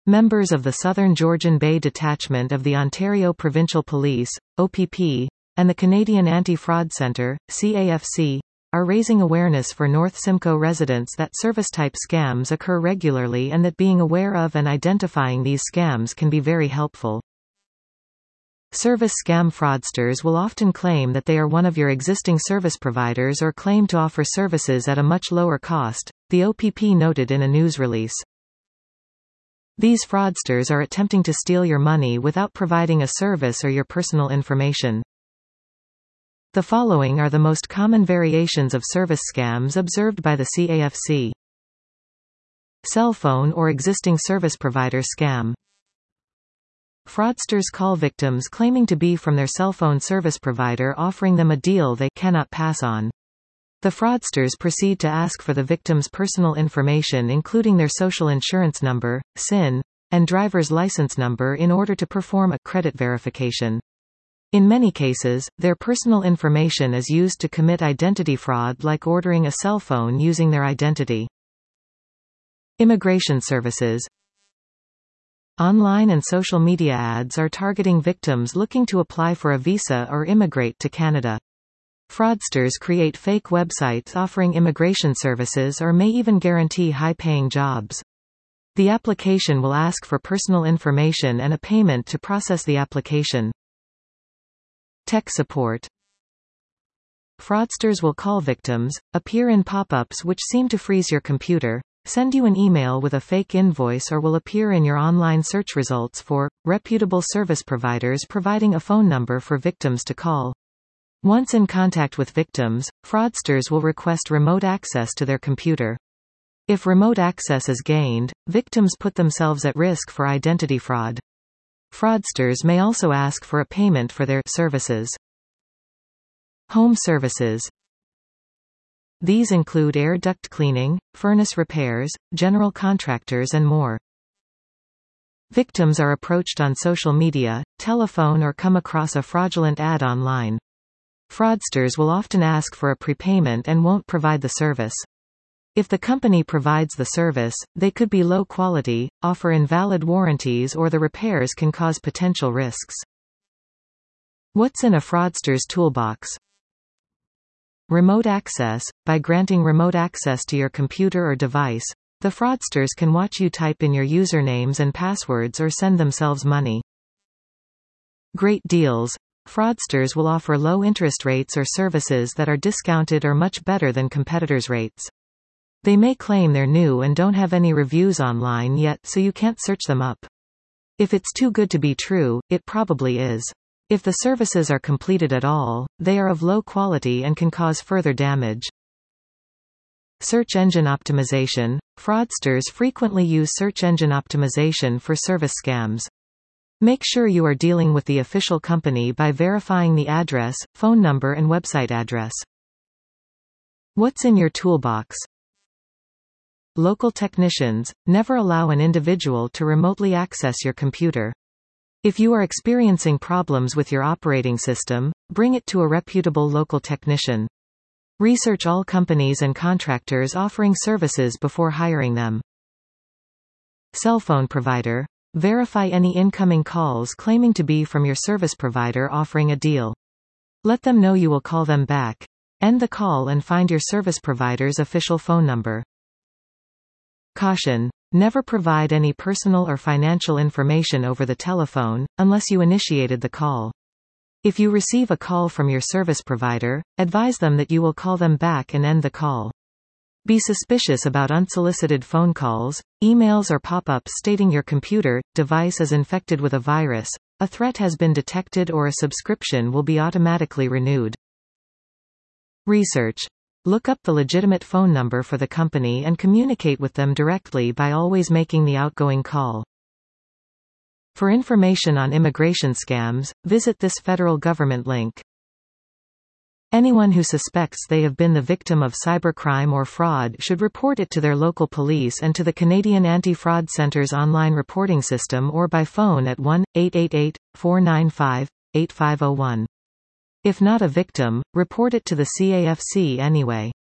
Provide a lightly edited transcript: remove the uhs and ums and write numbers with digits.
Members of the Southern Georgian Bay Detachment of the Ontario Provincial Police, OPP, and the Canadian Anti-Fraud Centre, CAFC, are raising awareness for North Simcoe residents that service-type scams occur regularly and that being aware of and identifying these scams can be very helpful. Service scam fraudsters will often claim that they are one of your existing service providers or claim to offer services at a much lower cost, the OPP noted in a news release. These fraudsters are attempting to steal your money without providing a service or your personal information. The following are the most common variations of service scams observed by the CAFC. Cell phone or existing service provider scam. Fraudsters call victims claiming to be from their cell phone service provider, offering them a deal they cannot pass on. The fraudsters proceed to ask for the victim's personal information, including their social insurance number, SIN, and driver's license number in order to perform a credit verification. In many cases, their personal information is used to commit identity fraud, like ordering a cell phone using their identity. Immigration services. Online and social media ads are targeting victims looking to apply for a visa or immigrate to Canada. Fraudsters create fake websites offering immigration services or may even guarantee high-paying jobs. The application will ask for personal information and a payment to process the application. Tech support. Fraudsters will call victims, appear in pop-ups which seem to freeze your computer, send you an email with a fake invoice, or will appear in your online search results for reputable service providers providing a phone number for victims to call. Once in contact with victims, fraudsters will request remote access to their computer. If remote access is gained, victims put themselves at risk for identity fraud. Fraudsters may also ask for a payment for their services. Home services. These include air duct cleaning, furnace repairs, general contractors and more. Victims are approached on social media, telephone, or come across a fraudulent ad online. Fraudsters will often ask for a prepayment and won't provide the service. If the company provides the service, they could be low quality, offer invalid warranties, or the repairs can cause potential risks. What's in a fraudster's toolbox? Remote access. By granting remote access to your computer or device, the fraudsters can watch you type in your usernames and passwords or send themselves money. Great deals. Fraudsters will offer low interest rates or services that are discounted or much better than competitors' rates. They may claim they're new and don't have any reviews online yet, so you can't search them up. If it's too good to be true, it probably is. If the services are completed at all, they are of low quality and can cause further damage. Search engine optimization. Fraudsters frequently use search engine optimization for service scams. Make sure you are dealing with the official company by verifying the address, phone number and website address. What's in your toolbox? Local technicians. Never allow an individual to remotely access your computer. If you are experiencing problems with your operating system, bring it to a reputable local technician. Research all companies and contractors offering services before hiring them. Cell phone provider. Verify any incoming calls claiming to be from your service provider offering a deal. Let them know you will call them back. End the call and find your service provider's official phone number. Caution. Never provide any personal or financial information over the telephone, unless you initiated the call. If you receive a call from your service provider, advise them that you will call them back and end the call. Be suspicious about unsolicited phone calls, emails or pop-ups stating your computer, device is infected with a virus, a threat has been detected, or a subscription will be automatically renewed. Research. Look up the legitimate phone number for the company and communicate with them directly by always making the outgoing call. For information on immigration scams, visit this federal government link. Anyone who suspects they have been the victim of cybercrime or fraud should report it to their local police and to the Canadian Anti-Fraud Centre's online reporting system, or by phone at 1-888-495-8501. If not a victim, report it to the CAFC anyway.